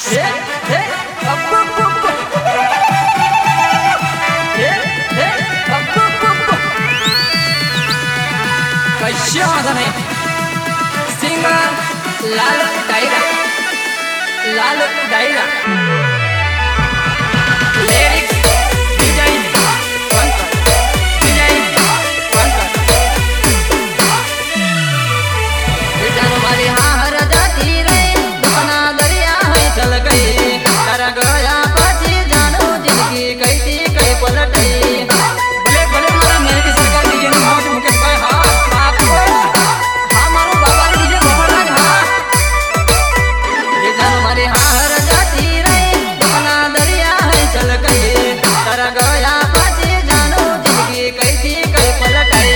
हे हे अप्पू पुप्पू हे हे अप्पू पुप्पू कैसे आता नहीं सिंगर लाल डायरा लिरिक्स डिजाइन बेटा हमारी हार जाती रही दुपना दरिया है चल गई तारा गया पाची जानो जिंदगी कैसी कई पलटई भले भले मारा मेरे की सरकार डीजे ने मौज मुकेश भाई हां बाप हां मारो बाबा डीजे भोपराज हां बेटा हमारी हार जाती रही दुपना दरिया है चल गई तारा गया पाची जानो जिंदगी कैसी कई पलटई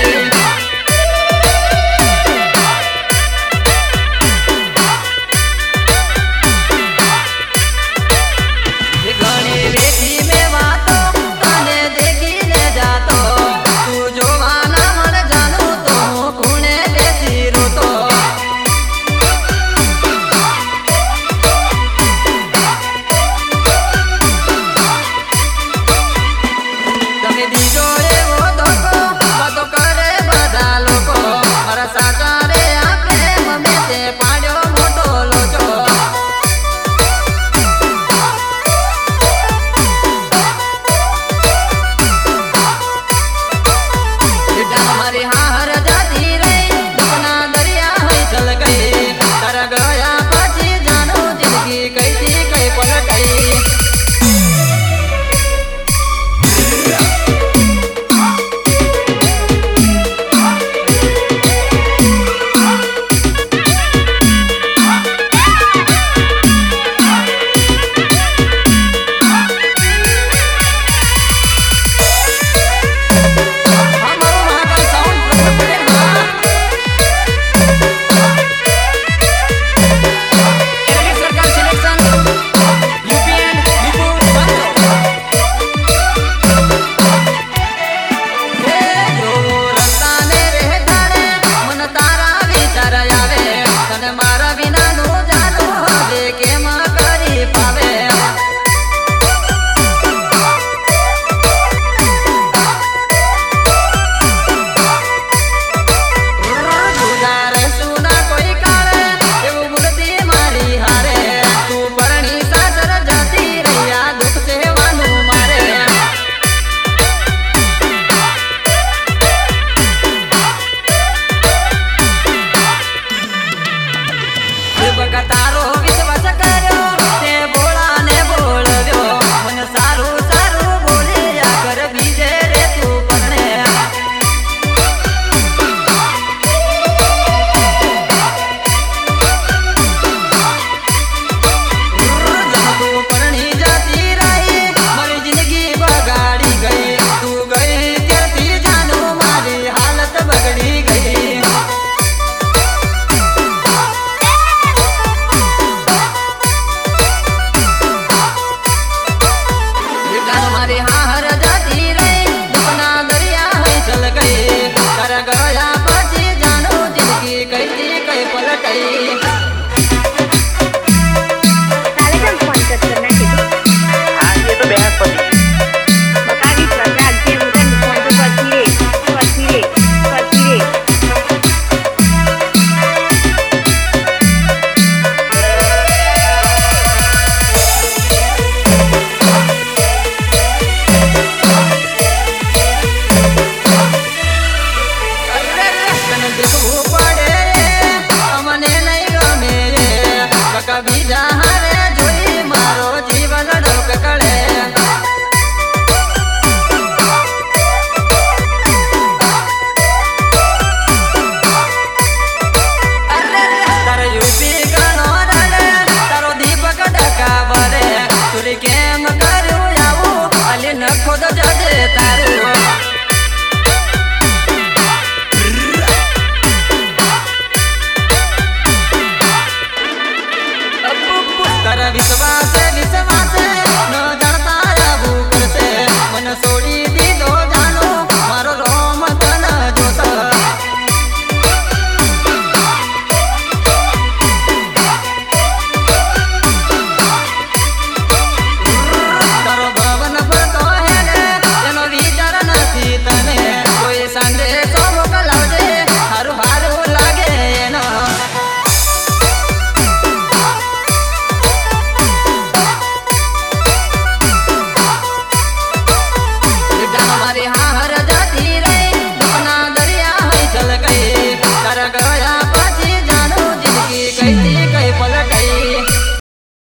विश्वास